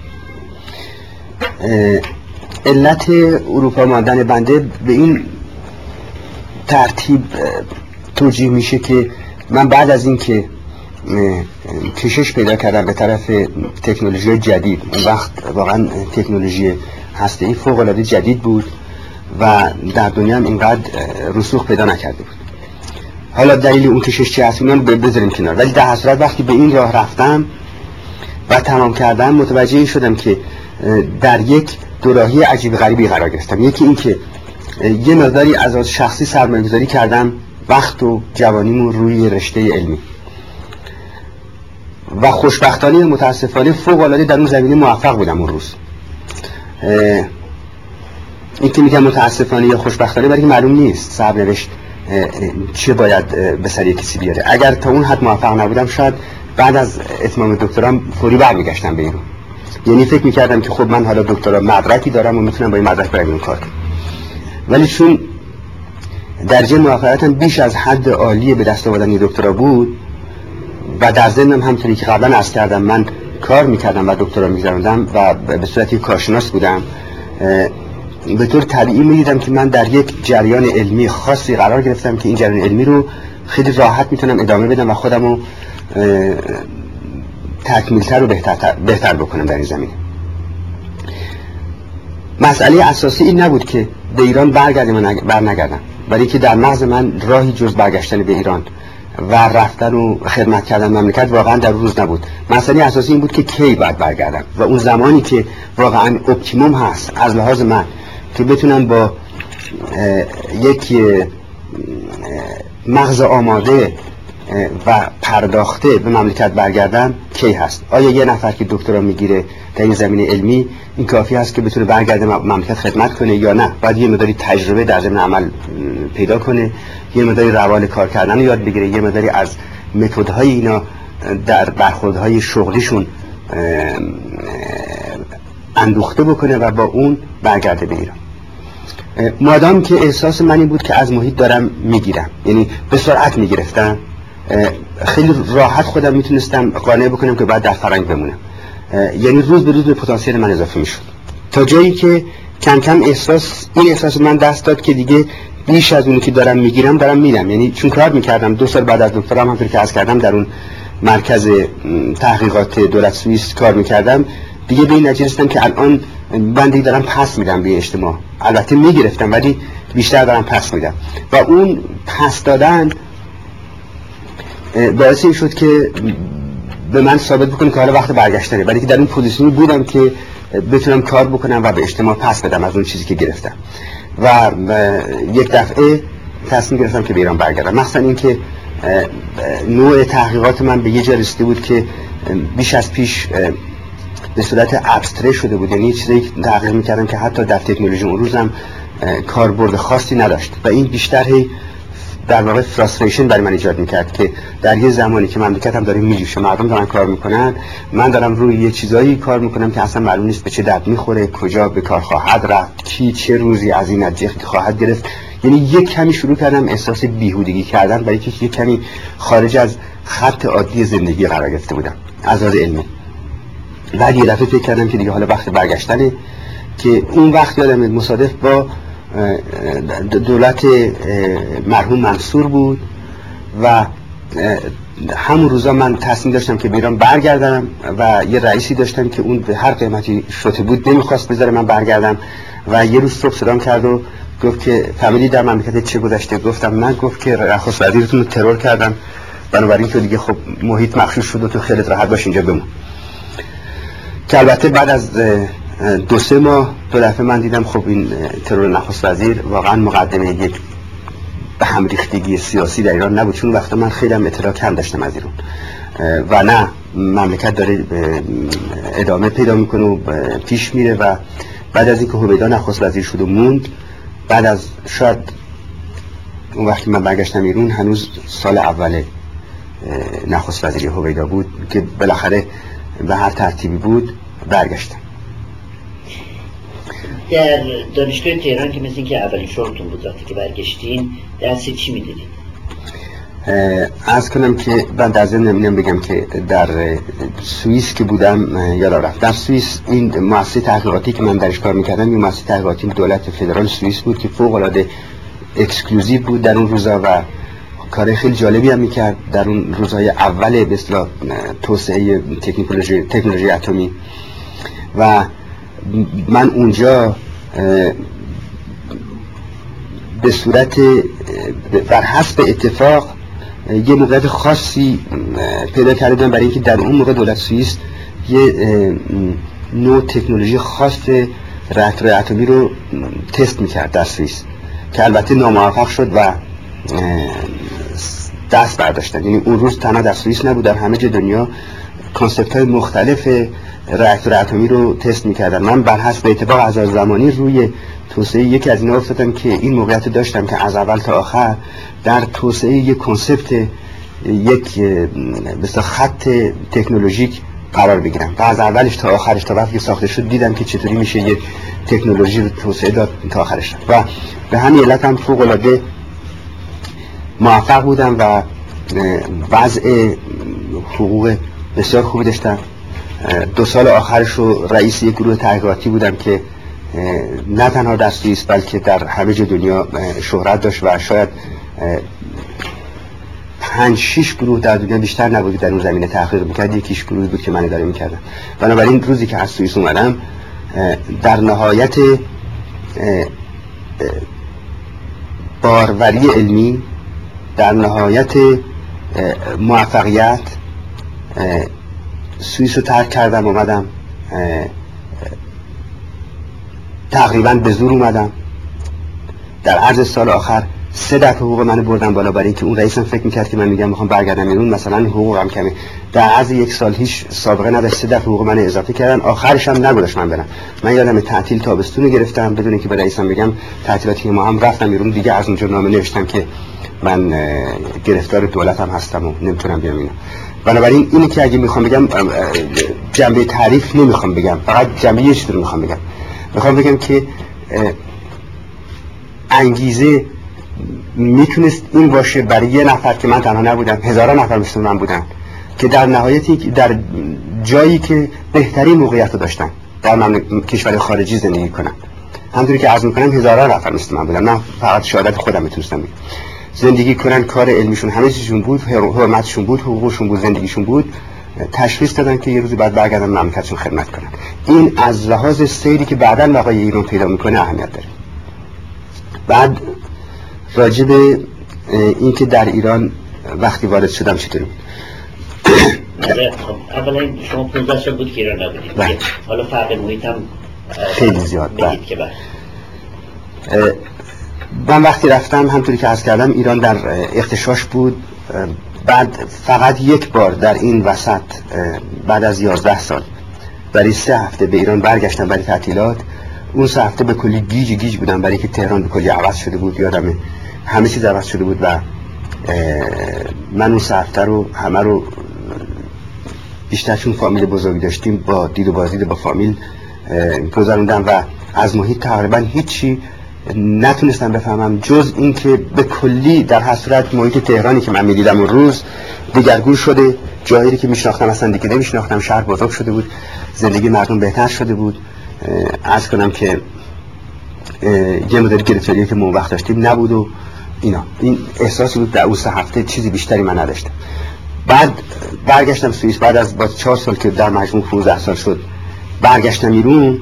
Speaker 1: علت اروپا ماندن بنده به این ترتیب توجیه میشه که من بعد از این که کشش پیدا کردم به طرف تکنولوژی جدید، اون وقت واقعا تکنولوژی هسته‌ای فوق‌العاده جدید بود و در دنیا هم اینقدر رسوخ پیدا نکرده بود. حالا دلیل اون کشش چی هست اینا رو بذاریم کنار، ولی در حسرت وقتی به این راه رفتم و تمام کردم متوجه این شدم که در یک دوراهی عجیب غریبی قرار گرفتم. یکی این که یه مقداری از شخصی سرمایه‌گذاری کردم وقت و جوانیمو روی رشته علمی و خوشبختانه متاسفانه فوق العاده در اون زمینه موفق بودم اون روز. این که میگم متاسفانه یا خوشبختانه برای که معلوم نیست سرنوشت چه باید به سر کسی بیاره. اگر تا اون حد موفق نبودم شاید بعد از اتمام دکترام فوری برمیگشتم به ایران. یعنی فکر میکردم که خب من حالا دکترا مدرکی دارم و میتونم با این مدرک برم این کار کنم، ولی چون درجه موفقیتم بیش از حد عالی به دست آوردن دکترا بود و در ضمنم همونطوری که قبلا عرض کردم من کار میکردم و دکترا میگذروندم و به صورت کارشناس بودم، به طور طبیعی میدیدم که من در یک جریان علمی خاصی قرار گرفتم که این جریان علمی رو خیلی راحت میتونم ادامه بدم و خودم رو تکمیلتر و بهتر, بهتر بکنم در این زمینه. مسئله اساسی این نبود که به ایران برگردم و بر نگردم، برای که در مغز من راهی جز برگشتن به ایران و رفتن و خدمت کردن مملکت واقعا در روز نبود. مسئله اساسی این بود که کی باید برگردم و اون زمانی که واقعا اپتیموم هست از لحاظ من که بتونم با یک مغز آماده و پرداخته به مملکت برگردم کی هست. آیا یه نفر که دکترا میگیره در این زمینه علمی این کافی هست که بتونه برگرده مملکت خدمت کنه یا نه باید یه مقداری تجربه در زمینه عمل پیدا کنه، یه مقداری روال کار کردن رو یاد بگیره، یه مقداری از متدهای اینا در برخوردهای شغلیشون اندوخته بکنه و با اون برگرده به ایران. مادام که احساس من این بود که از محیط دارم میگیرم، یعنی به سرعت میگرفتم، خیلی راحت خودم میتونستم قانع بکنم که باید در فرنگ بمونم، یعنی روز به روز به پتانسیل من اضافه میشد تا جایی که کم کم احساس این احساس من دست داد که دیگه بیش از اونی که دارم میگیرم دارم میدم. یعنی چون کار میکردم دو سال بعد از دکترام همونطور که عرض کردم در اون مرکز تحقیقات دولت سوئیس کار میکردم، دیگه به این نتیجه رسیدم که الان من دیگه دارم پس میدم به اجتماع. البته میگرفتم ولی بیشتر دارم پس میدم و اون پس دادن باعث این شد که به من ثابت بکنه که حالا وقت برگشتنه، ولی که در اون پوزیشنی بودم که بتونم کار بکنم و به اجتماع پس بدم از اون چیزی که گرفتم و یک دفعه تصمیم گرفتم که به ایران برگردم. مثلا این که نوع تحقیقات من به یه جا رسیده بود که بیش از پیش به صورت ابستره شده بود، یعنی چیزی تحقیق میکردم که حتی در تکنولوژی اون روزم کاربرد خاصی نداشت و این بیشتر هی در واقع فراستریشن برای من ایجاد میکرد که در یه زمانی که مملکتم داره میجوشه، مردم دارن کار میکنن، من دارم روی یه چیزایی کار میکنم که اصلا معلوم نیست به چه درد میخوره، کجا به کار خواهد رفت، کی چه روزی از این نتیجه خواهد گرفت. یعنی یک کمی شروع کردم احساس بیهودگی کردن برای که یک کمی خارج از خط عادی زندگی قرار گرفته بودم از لحاظ علمی. بعد یه دفعه فکر کردم که دیگه حالا وقت برگشتنه، که اون وقت یادم مصادف با دولت مرحوم منصور بود و همون روزا من تصمیم داشتم که به ایران برگردم و یه رئیسی داشتم که اون به هر قیمتی شده بود نمیخواست بذاره من برگردم و یه روز صبح صدام کرد و گفت که فهمیدی در مملکت چه گذشته؟ گفتم من. گفت که نخست وزیرتون رو ترور کردم، بنابراین تو دیگه خب محیط مخشوش شد و تو خیلی راحت باش اینجا بمون. که البته بعد از دو سه ماه دو دفعه من دیدم خب این ترور نخست وزیر واقعا مقدمه یک به هم ریختگی سیاسی در ایران نبود، چون وقتا من خیلی هم اطلاع کم داشتم از ایران و نه مملکت داره ادامه پیدا میکنه و پیش میره. و بعد از اینکه هویدا نخست وزیر شد و موند، بعد از شاید اون وقتی من برگشتم ایران هنوز سال اول نخست وزیری هویدا بود که بالاخره به هر ترتیبی بود برگشتم.
Speaker 3: در دانشگاه تهران که مثل این که اولین شغلتون بود وقتی که برگشتین درس چی میدادید؟
Speaker 1: عرض کنم که من در ضمن نمینم بگم که در سوئیس که بودم یادم رفت، در سوئیس این مؤسسه تحقیقاتی که من درش کار میکردم این مؤسسه تحقیقاتی دولت فدرال سوئیس بود که فوق العاده اکسکلوزیو بود در اون روزا و کار خیلی جالبی هم میکرد در اون روزهای اول به اصطلاح توسعه تکنولوژی تکنولوژی اتمی. و من اونجا به صورت بر حسب اتفاق یه موقعیت خاصی پیدا کردم برای اینکه در اون موقع دولت سوئیس یه نوع تکنولوژی خاص راکتور اتمی رو تست میکرد در سوئیس که البته ناموفق شد و دست برداشتن. یعنی اون روز تنها در سوئیس نبود، در همه جای دنیا کانسپت های مختلف راکتور اتمی رو تست میکردن. من بر حسب اتفاق از زمانی روی توسعه یکی از اینا افتادم که این موقعیت داشتم که از اول تا آخر در توسعه یک کانسپت، یک مثلا خط تکنولوژیک قرار بگیرم و از اولش تا آخرش تا وقتی ساخته شد دیدم که چطوری میشه یک تکنولوژی رو توسعه داد تا آخرش و به همین علت هم فوق العاده موفق بودم و وضع حقوق بسیار خوبی داشتم. دو سال آخرش رو رئیس یک گروه تحقیقاتی بودم که نه تنها در سوئیس بلکه در همه جای دنیا شهرت داشت و شاید پنج شیش گروه در دنیا بیشتر نبود در اون زمینه تحقیق میکرد، یکیش گروهی بود که من اداره میکردم. بنابراین روزی که از سوئیس اومدم در نهایت باروری علمی، در نهایت موفقیت سوئیس رو ترک کردم، اومدم تقریبا به زور اومدم. در عرض سال آخر سه دفعه حقوق منو بردم بالا، برای اینکه اون رئیسم فکر میکرد که من میگم میخوام برگردم ایران مثلا حقوقم کمه. در عرض یک سال هیچ سابقه نداشت، سه دفعه حقوق منو اضافه کردن. آخرش هم نگذاشت من برم. من یادم تعطیل تابستون گرفتم بدون اینکه به رئیسم بگم، تعطیلاتی ما هم رفتم ایران دیگه. از اونجا نامه نوشتم که من گرفتار دولتم هستم و نمیتونم بیام اینا. بنابراین اینی که اگه میخوام بگم جنبه تعریف نمیخوام بگم، فقط جنبه یه چیز رو میخوام بگم. میخوام بگم که انگیزه میتونست این باشه برای یه نفر که من تنها نبودم، هزاران نفر مثل من بودن که در نهایتی در جایی که بهترین موقعیت رو داشتن در کشور خارجی زندگی کنن. همونطوری که عرض میکنم هزاران نفر مثل من بودن، من فقط شهادت خودم میتونستم بگم. زندگی کنن، کار علمیشون همه چیزشون بود، حرمتشون بود، حقوقشون بود، زندگیشون بود. تشخیص دادن که یه روزی بعد برگردن مملکتشون خدمت کنن. این از لحاظ سیری که بعداً وقای ایران پیدا میکنه اهمیت داره. بعد راجع به این که در ایران وقتی وارد شدم چطوری بود؟
Speaker 3: اولا شما پونزده سال بود که ایران نبودید، حالا فرق محیط هم
Speaker 1: خیلی زیاد
Speaker 3: بگید که بعد
Speaker 1: من وقتی رفتم همطوری که عرض کردم ایران در اختشاش بود. بعد فقط یک بار در این وسط بعد از یازده سال برای سه هفته به ایران برگشتم برای تعطیلات. اون سه هفته به کلی گیج گیج بودم برای که تهران به کلی عوض شده بود، یادمه همه چیز عوض شده بود و من اون سه هفته رو همه رو بیشتر چون فامیل بزرگی داشتیم با دید و بازدید با فامیل گذروندم و از محیط تقریبا هیچی نتونستم بفهمم جز این که به کلی در هر صورت محیط تهرانی که من میدیدم اون روز دگرگون شده. جایی که میشناختم اصلا دیگه نمیشناختم. شهر بزرگ شده بود، زندگی مردم بهتر شده بود. عرض کنم که یه مدل گرفتاری که ما وقت داشتیم نبود و اینا. این احساسی بود در اون سه هفته، چیزی بیشتری من نداشتم. بعد برگشتم سوئیس بعد از با چهار سال که در مجموع پانزده سال شد برگشتم ایران.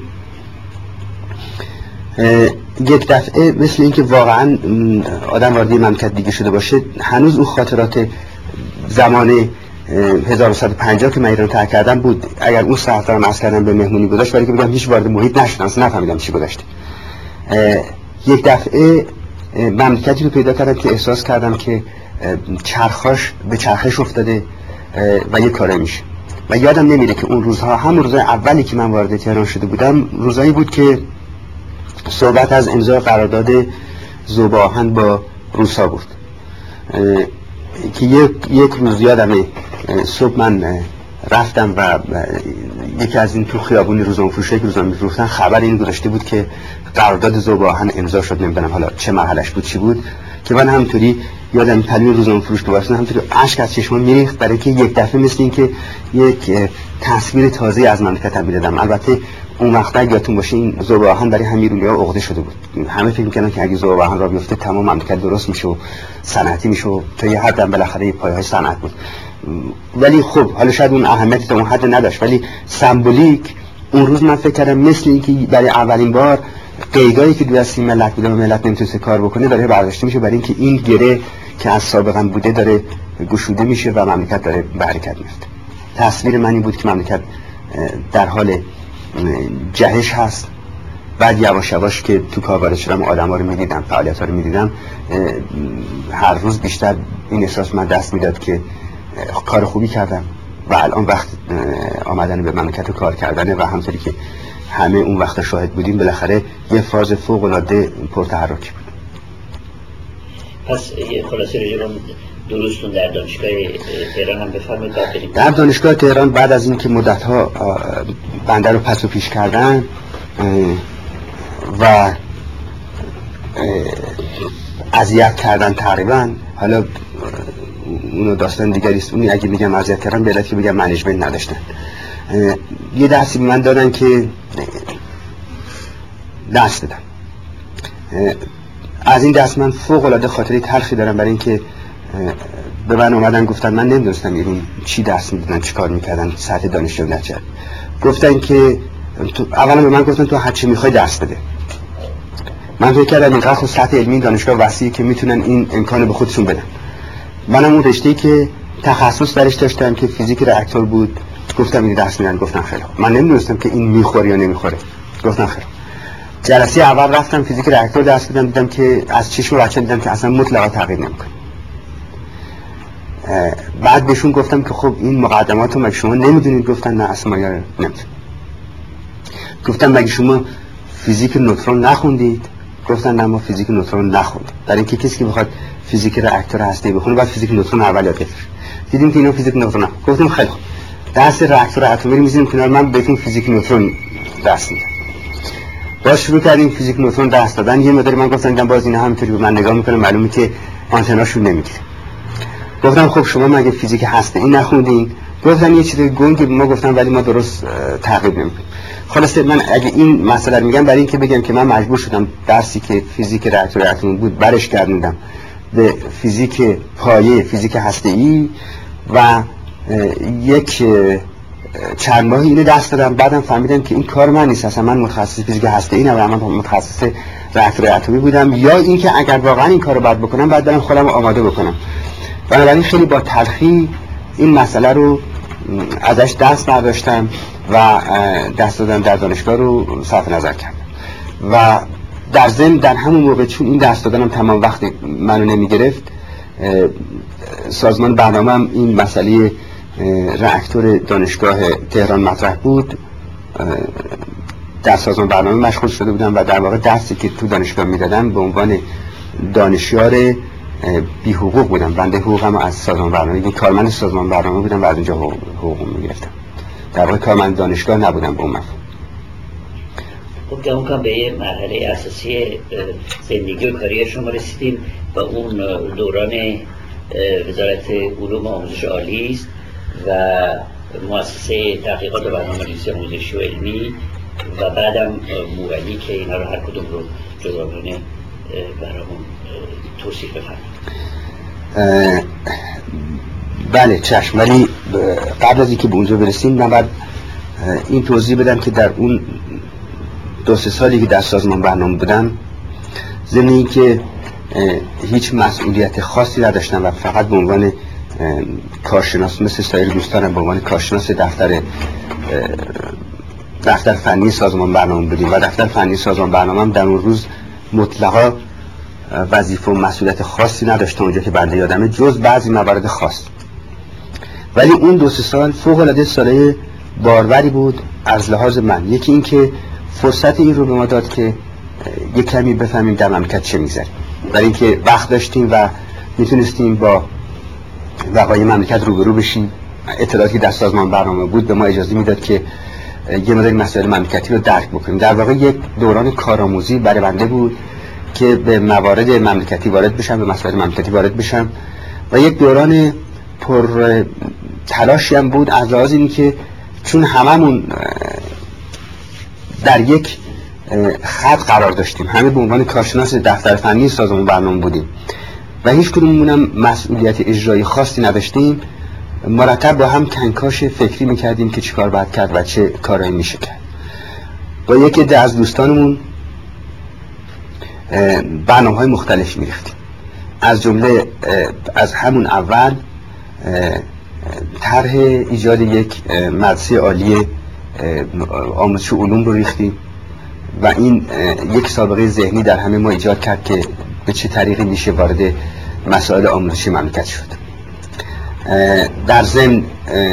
Speaker 1: یک دفعه مثل اینکه واقعا آدم وارد مملکت دیگه شده باشه، هنوز اون خاطرات زمان هزار و صد و پنجاه که من ایران ترک کردم بود. اگر اون ساعت رو عرض کردم به مهمونی گذاشت، برای که بگم هیچ وارد محیط نشدم، اصلا نفهمیدم چی گذاشته. یک دفعه مملکتی رو پیدا کردم که احساس کردم که چرخاش به چرخش افتاده و یه کاره میشه. و یادم نمیره که اون روزها، همون روزهای اولی که من وارد تهران شده بودم، روزایی بود که صحبت از امضای قرارداد ذوب آهن با روسا بود که یک, یک روز یادمه صبح من رفتم و یکی از این تو خیابونی روزنامه‌فروشی که روزنامه می‌فروختن خبر این گذاشته بود که قرارداد ذوب آهن امضا شد. نمیدونم حالا چه مرحله‌اش بود چی بود که من همونطوری یادم پلوی روزنامه‌فروش که واسه همونطوری اشک از چشمام میریخت، برای که یک دفعه مثل این که یک تصویر تازه از مملکتم می‌دیدم. البته اون وقت اگه یادتون باشه این ذوب آهن برای همین ایرانی‌ها عقده شده بود. همه فکر می‌کردن که اگه ذوب آهن را بیفته تمام مملکت درست میشه و صنعتی میشه و تا یه حد هم بالاخره پایه‌های صنعت بود. ولی خب حالا شاید اون اهمیتی تا اون حد نداشت، ولی سمبولیک اون روز من فکر کردم مثل اینکه برای اولین بار قیگایی که دو سیم ملت بوده و ملت نمیتونه کار بکنه داره برداشته میشه، برای اینکه این گره که از سابقا بوده داره گشوده میشه و مملکت داره به حرکت میفته. تصویر من این بود که مملکت در حال جهش هست بعد یواش یواش که تو کار وارد شدم آدم‌ها رو می‌دیدم، فعالیت‌ها رو می‌دیدم، هر روز بیشتر این احساس من دست میداد که کار خوبی کردم و الان وقت آمدن به مملکت و کار کردنه و همونطوری که همه اون وقت شاهد بودیم بالاخره یه فاز فوق‌العاده پرتحرکی بود.
Speaker 3: پس خلاصه رجبان درستون در دانشگاه تهران هم بفرمایید بعد بریم.
Speaker 1: در دانشگاه تهران بعد از اینکه مدت‌ها بنده رو پس و پیش کردن و اذیت کردن تقریبا، حالا اونو داستان دیگری است، اونی اگه میگم اذیت کردن به علت که بگم منیجمنت نداشتن، یه درسی به من دادن که درس بدم. از این درس من فوق العاده خاطره تلخی دارم، برای اینکه به من اومدن گفتن، من نمیدونستم ایرون چی درس میدادن، چی کار میکردن، سطح دانشجو نچه. گفتن که اولا به من گفتن تو هر چی میخوای درس بده. من فکر کردم اینقدر خود سطح علمی دانشگاه وسیعی که میتونن این امکانو به خودشون بدن. منم اون رشته‌ای که تخصص درش داشتم که فیزیک راکتور بود، گفتم این درس میدن. گفتن خیلی خوب. من نمیدونستم که این میخوره یا نمیخوره. گفتن خیلی خوب. جلسه اول رفتم فیزیک راکتور درس بدم، دیدم که از چشم بچه‌ها دیدم که اصلا مطلقا تغییر نمیکنه. بعد بهشون گفتم که خب این مقدماتو مگه شما نمیدونید؟ گفتن نه اصلا ما نمیدونیم. گفتم مگه شما فیزیک نوترون نخوندید؟ گفتن نه ما فیزیک نوترون نخوندیم. برای اینکه کسی که بخواد فیزیک راکتور هسته‌ای بخونه باید فیزیک نوترون اول یاد بگیره. دیدیم که اینا فیزیک نوترون نخوندن. گفتم خیلی خوب. درس راکتور اتمی رو می‌ذاریم کنار، من بهتون فیزیک نوترون درس میدم. باز شروع کردیم فیزیک نوترون درس دادن. یه مقدار من گفتم دیدم باز اینا همینطوری به من نگاه می‌کنن، معلومه که آنتناشون نمیگیره. گفتم خب شما مگه فیزیک هسته‌ای نخوندین؟ گفتن یه چیز گنگی به ما گفتن ولی ما درست تعقیب نمی‌کنیم. خلاصه من اگه این مسئله رو میگم برای اینکه بگم که من مجبور شدم درسی که فیزیک راکتور اتمی بود برش گردوندم به فیزیک پایه، فیزیک هسته‌ای و یک چند ماهی اینو دست دادم. بعدم فهمیدم که این کار من نیست، اصلا من متخصص فیزیک هسته‌ای نبودم، من متخصص راکتور اتمی بودم، یا اینکه اگر واقعا این کارو باید بکنم بعد برم خودم آماده بکنم. بنابراین خیلی با تلخی این مسئله رو ازش دست برداشتم و دست دادم در دانشگاه رو صرف نظر کردم و در ضمن در همون موقع چون این دست دادنم تمام وقت منو نمی گرفت، سازمان برنامه هم این مسئله راکتور دانشگاه تهران مطرح بود، در سازمان برنامه مشغول شده بودم و در واقع درسی که تو دانشگاه میدادم به عنوان دانشیار بی حقوق بودم. بنده حقوقم از سازمان برنامه، یعنی کارمند سازمان برنامه بودم و از اونجا حقوق حقوق میگرفتم. در واقع کارمند دانشگاه نبودم به اون مفهوم.
Speaker 3: خب گمون کنم به یه مرحله اساسی زندگی و کاری شما رسیدیم و اون دوران وزارت علوم و آموزش عالی است و مؤسسه تحقیقات و برنامه‌ریزی آموزشی و علمی و بعدم مولی که اینا رو هر کدوم رو جداگانه برامون توصیف بفرمایید.
Speaker 1: بله چشم، ولی قبل از اینکه به اونجا برسیم من بعد این توضیح بدم که در اون دو سه سالی که در سازمان برنامه بودم، ضمن اینکه هیچ مسئولیت خاصی نداشتم و فقط به عنوان کارشناس مثل سایر دوستانم به عنوان کارشناس دفتر دفتر فنی سازمان برنامه بودیم و دفتر فنی سازمان برنامه هم در اون روز مطلقا وظیفه و مسئولیت خاصی نداشتم اونجا که بنده یادمه، جز بعضی موارد خاص. ولی اون دو سه سال فوق العاده ساله باروری بود از لحاظ من. یکی این که فرصت این رو به ما داد که یک کمی بفهمیم در مملکت چه می‌گذره، برای اینکه وقت داشتیم و میتونستیم با وقایع مملکت روبرو بشیم. اطلاعاتی در سازمان برنامه بود به ما اجازه میداد که یه مقدار مسائل مملکتی رو درک بکنیم. در واقع یک دوران کارآموزی برای بنده بود که به موارد مملکتی وارد بشم، به مسائل مملکتی وارد بشم و یک دوران پر تلاشی هم بود از لحاظ اینی که چون هممون در یک خط قرار داشتیم، همه به عنوان کارشناس دفتر فنی سازمان برنامه بودیم و هیچ کدوممون هم مسئولیت اجرایی خاصی نداشتیم، مرتب با هم کنکاش فکری میکردیم که چی کار باید کرد و چه کارایی میشه کرد. با یکی عده از دوستانمون برنامه‌های مختلف می‌ریختیم، از جمله از همون اول طرح ایجاد یک مدرسه عالی آموزش علوم رو ریختیم و این یک سابقه ذهنی در همه ما ایجاد کرد که به چه طریقی میشه وارد مسائل آموزشی مملکت شد. در ضمن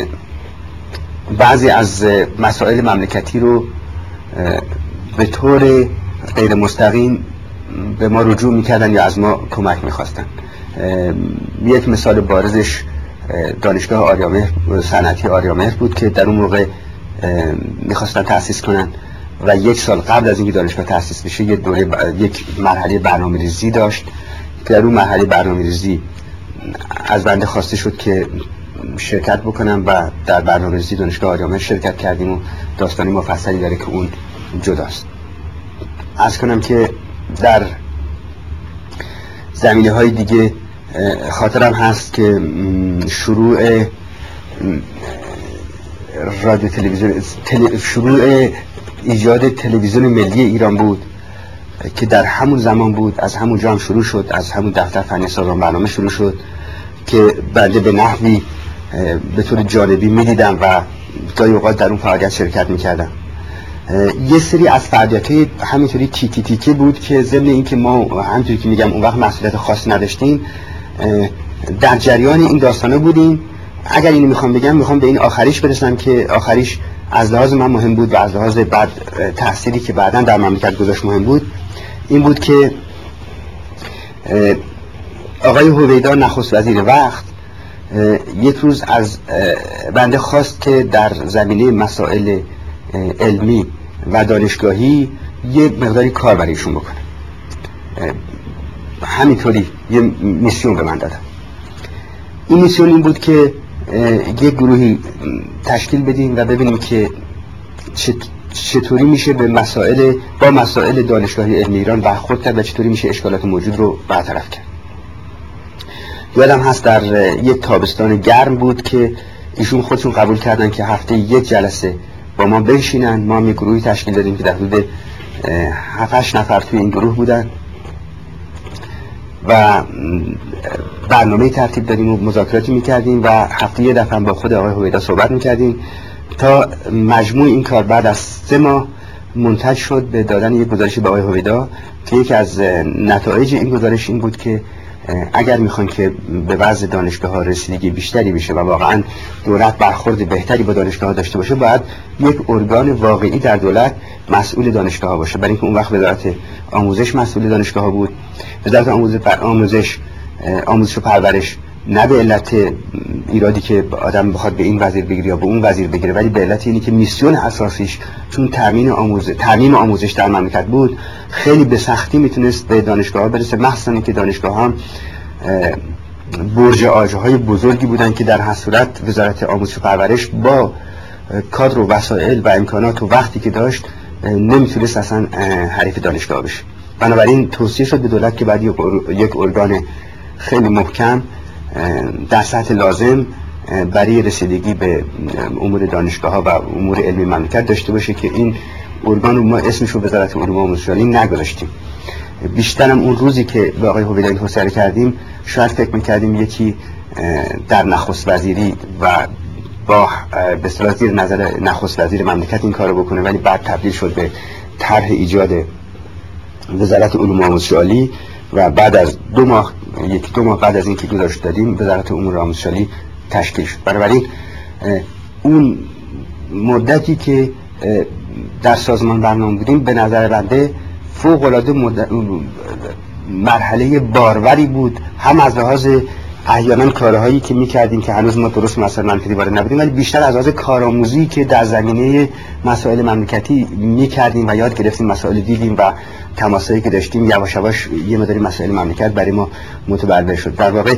Speaker 1: بعضی از مسائل مملکتی رو به طور غیر مستقیم به ما رجوع میکردن یا از ما کمک میخواستن. یک مثال بارزش دانشگاه آریامهر، صنعتی آریامهر بود که در اون موقع میخواستن تأسیس کنن و یک سال قبل از اینکه دانشگاه تأسیس بشه یک دوره ب... یک مرحله برنامه‌ریزی داشت که در اون مرحله برنامه‌ریزی از بنده خواسته شد که شرکت بکنم و در برنامه‌ریزی دانشگاه آریامهر شرکت کردیم و داستانی مفصلی داره که اون جداست. عرض کنم که در زمینه‌های دیگه خاطرم هست که شروع رادیو تلویزیون تل... شروع ایجاد تلویزیون ملی ایران بود که در همون زمان بود، از همون جا هم شروع شد، از همون دفتر فنی سازمان برنامه شروع شد که بنده به نحوی به طور جانبی میدیدم و گاهی اوقات در اون فعالیت شرکت میکردم. یه سری از فعالیت‌های همینطوری تیکی تیکی بود که ضمن این که ما همینطوری که میگم اون وقت مسئولیت خاصی نداشتیم در جریان این داستانه بودیم. اگر اینو میخوام بگم میخوام به این آخریش برسم که آخریش از لحاظ من مهم بود و از لحاظ بعد تأثیری که بعداً در مملکت گذاشت مهم بود. این بود که آقای هویدا نخست وزیر وقت یک روز از بنده خواست که در زمینه مسائل علمی و دانشگاهی یه مقداری کار برای ایشون بکنه. همینطوری یه میسیون به من دادن. این میسیون این بود که یک گروهی تشکیل بدیم و ببینیم که چطوری میشه به مسائل با مسائل دانشگاهی علمی ایران برخورد کرد و چطوری میشه اشکالات موجود رو برطرف کرد. یادم هست در یک تابستان گرم بود که ایشون خودشون قبول کردن که هفته یک جلسه با ما بنشینن. ما هم یک گروهی تشکیل دادیم که در حدود هفت هشت نفر توی این گروه بودن و برنامه ترتیب دادیم و مذاکراتی میکردیم و هفته یه دفعه با خود آقای هویدا صحبت میکردیم تا مجموع این کار بعد از سه ماه منتج شد به دادن یک گزارش به آقای هویدا که یکی از نتایج این گزارش این بود که اگر میخوان که به وضع دانشگاه ها رسیدگی بیشتری بشه و واقعا دولت برخورد بهتری با دانشگاه ها داشته باشه باید یک ارگان واقعی در دولت مسئول دانشگاه ها باشه. برای اینکه اون وقت وزارت آموزش مسئول دانشگاه ها بود. وزارت آموزش آموزش و پرورش نه به علت ایرادی که آدم بخواد به این وزیر بگیره یا به اون وزیر بگیره، ولی به علت اینی که میسیون اساسیش چون تامین آموزش تامین آموزش در مملکت بود خیلی به سختی میتونست به دانشگاه ها برسه، مخصوصا اینکه دانشگاه ها برج آجرهای بزرگی بودن که در هر صورت وزارت آموزش و پرورش با کادر و وسایل و امکانات و وقتی که داشت نمیتونست اصلا حریف دانشگاه بشه. بنابراین توصیه شد به دولت که بعد یک ارگان خیلی محکم در سطح لازم برای رسیدگی به امور دانشگاه ها و امور علمی مملکت داشته باشه که این ارگان رو ما اسمش رو وزارت علوم و آموزش عالی نگذاشتیم. بیشترم اون روزی که با آقای هویدا این حوصله کردیم شاید فکر می‌کردیم یکی در نخست وزیری و با به اصطلاح زیر نظر نخست وزیر مملکت این کارو بکنه، ولی بعد تبدیل شد به طرح ایجاد وزارت علوم و آموزش عالی و بعد از دو ماه یک دو ماه بعد از اینکه گزارش دادیم وزارت امور آموزش عالی تشکیل شد. بنابراین اون مدتی که در سازمان برنامه بودیم به نظر بنده فوق العاده مرحله باروری بود، هم از لحاظ احیانا کارهایی که میکردیم که هنوز ما درست مسائل مملکتی وارد نبودیم، ولی بیشتر از لحاظ کارآموزی که در زمینه مسائل مملکتی میکردیم و یاد گرفتیم، مسائل دیدیم و تماسایی که داشتیم یواش یواش یه مقداری مسائل مملکت برای ما متبلور شد. در واقع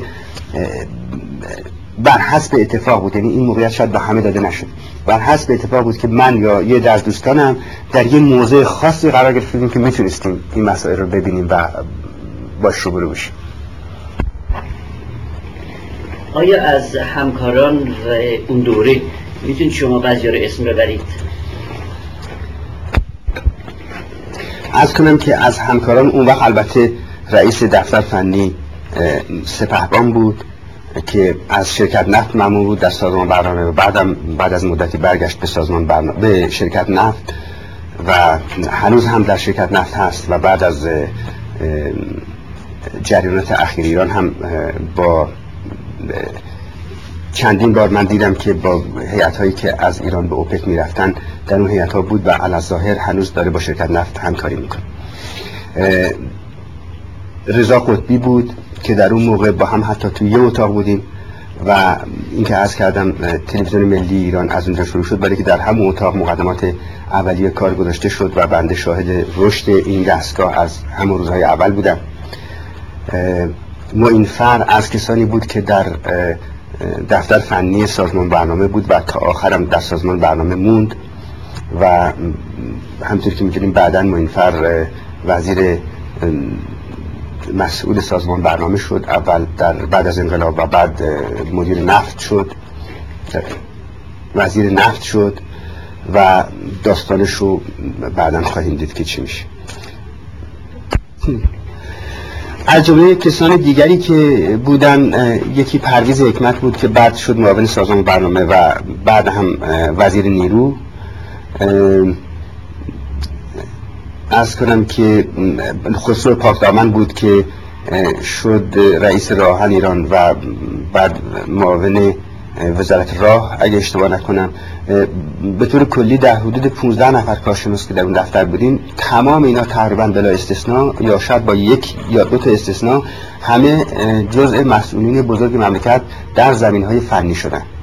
Speaker 1: بر حسب اتفاق بود، یعنی این موقعیت شاید به همه داده نشد، بر حسب اتفاق بود که من یا یه در دوستانم در یه موضع خاصی قرار گرفتیم که میتونستیم این مسائل رو ببینیم و باش روبرو بشیم.
Speaker 3: آیا از همکاران و اون دوره میتونید شما بعضی رو اسم رو برید؟
Speaker 1: عرض کنم که از همکاران اون وقت البته رئیس دفتر فنی سپهبان بود که از شرکت نفت مأمور بود در سازمان برنامه و بعدم بعد از مدتی برگشت به سازمان برنامه به شرکت نفت و هنوز هم در شرکت نفت هست و بعد از جریانات اخیر ایران هم با چندین بار من دیدم که با هیئت‌هایی که از ایران به اوپک میرفتن در اون هیئت‌ها بود و علی‌الظاهر هنوز داره با شرکت نفت همکاری میکنه. رضا قطبی بود که در اون موقع با هم حتی توی یه اتاق بودیم و اینکه عرض کردم تلویزیون ملی ایران از اونجا شروع شد، برای که در همون اتاق مقدمات اولیه کار گذاشته شد و بنده شاهد رشد این دستگاه از همون روزهای اول بودم. معین‌فر از کسانی بود که در دفتر فنی سازمان برنامه بود و تا آخرم در سازمان برنامه موند و همطور که می‌دونیم بعداً معین‌فر وزیر مسئول سازمان برنامه شد، اول در بعد از انقلاب و بعد مدیر نفت شد، وزیر نفت شد و داستانش رو بعداً خواهیم دید که چی میشه. از جمله کسان دیگری که بودن یکی پرویز حکمت بود که بعد شد معاون سازمان برنامه و بعد هم وزیر نیرو. عرض کنم که خسرو پاکدامن بود که شد رئیس راهن ایران و بعد معاون وزارت راه اگه اشتباه نکنم. به طور کلی در حدود پانزده نفر کارشناس که در اون دفتر بودیم، تمام اینا تقریبا بلا استثناء یا شاید با یک یا دو تا استثناء همه جزء مسئولین بزرگ مملکت در زمینهای فنی شدن.